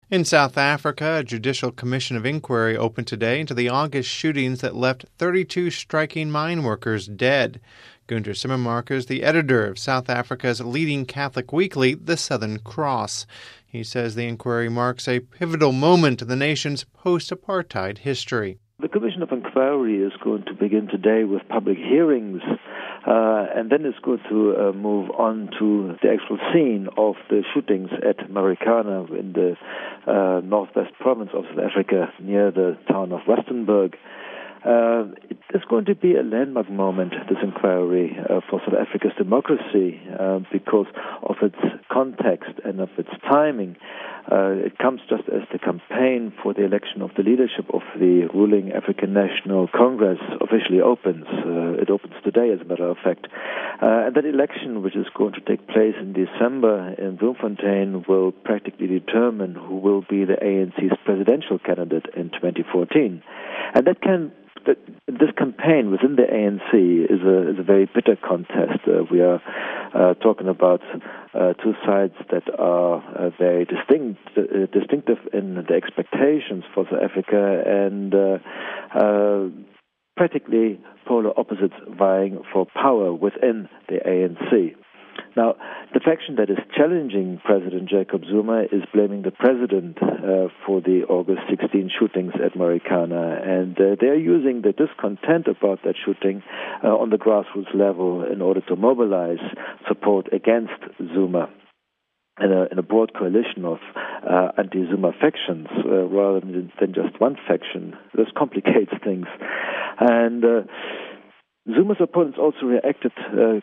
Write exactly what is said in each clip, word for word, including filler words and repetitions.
In South Africa, a judicial commission of inquiry opened today into the August shootings that left thirty-two striking mine workers dead. Gunter Simmermark is the editor of South Africa's leading Catholic weekly, The Southern Cross. He says the inquiry marks a pivotal moment in the nation's post-apartheid history. The Commission of Inquiry is going to begin today with public hearings, uh, and then it's going to uh, move on to the actual scene of the shootings at Marikana in the uh, northwest province of South Africa, near the town of Rustenburg. Uh, it is going to be a landmark moment, this inquiry, uh, for South Africa's democracy, uh, because of its context and of its timing. Uh, it comes just as the campaign for the election of the leadership of the ruling African National Congress officially opens. Uh, it opens today, as a matter of fact. Uh, and that election, which is going to take place in December in Bloemfontein, will practically determine who will be the A N C's presidential candidate in twenty fourteen. And that can That this campaign within the A N C is a, is a very bitter contest. Uh, we are uh, talking about uh, two sides that are uh, very distinct, uh, distinctive in the expectations for South Africa, and uh, uh, practically polar opposites vying for power within the A N C. Now, the faction that is challenging President Jacob Zuma is blaming the president uh, for the August sixteenth shootings at Marikana, and uh, they are using the discontent about that shooting uh, on the grassroots level in order to mobilize support against Zuma in a, in a broad coalition of uh, anti-Zuma factions, uh, rather than, than just one faction. This complicates things. And uh, Zuma's opponents also reacted uh,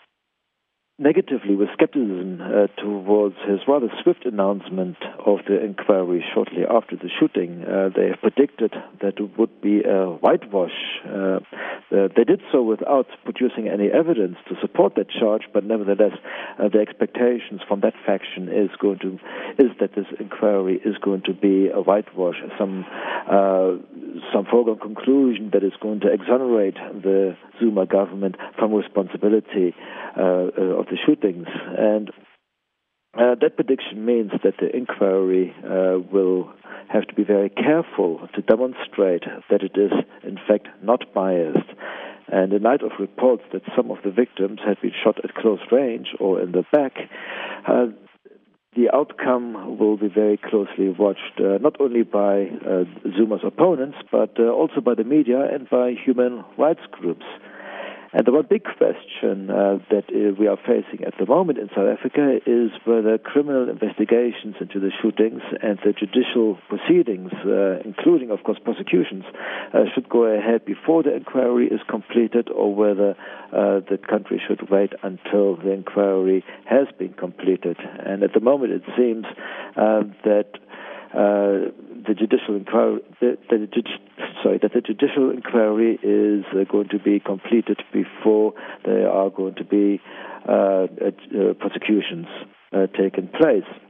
negatively with skepticism uh, towards his rather swift announcement of the inquiry shortly after the shooting. Uh, they have predicted that it would be a whitewash. Uh, uh, they did so without producing any evidence to support that charge, but nevertheless, uh, the expectations from that faction is going to is that this inquiry is going to be a whitewash, some uh, some foregone conclusion that is going to exonerate the Zuma government from responsibility uh, of the shootings. And uh, that prediction means that the inquiry uh, will have to be very careful to demonstrate that it is, in fact, not biased. And in light of reports that some of the victims had been shot at close range or in the back, uh, the outcome will be very closely watched, uh, not only by uh, Zuma's opponents, but uh, also by the media and by human rights groups. And the one big question uh, that uh, we are facing at the moment in South Africa is whether criminal investigations into the shootings and the judicial proceedings, uh, including, of course, prosecutions, uh, should go ahead before the inquiry is completed, or whether uh, the country should wait until the inquiry has been completed. And at the moment, it seems uh, that Uh, the judicial inquiry, the, the, sorry, that the judicial inquiry is uh, going to be completed before there are going to be uh, uh, prosecutions uh, taking place.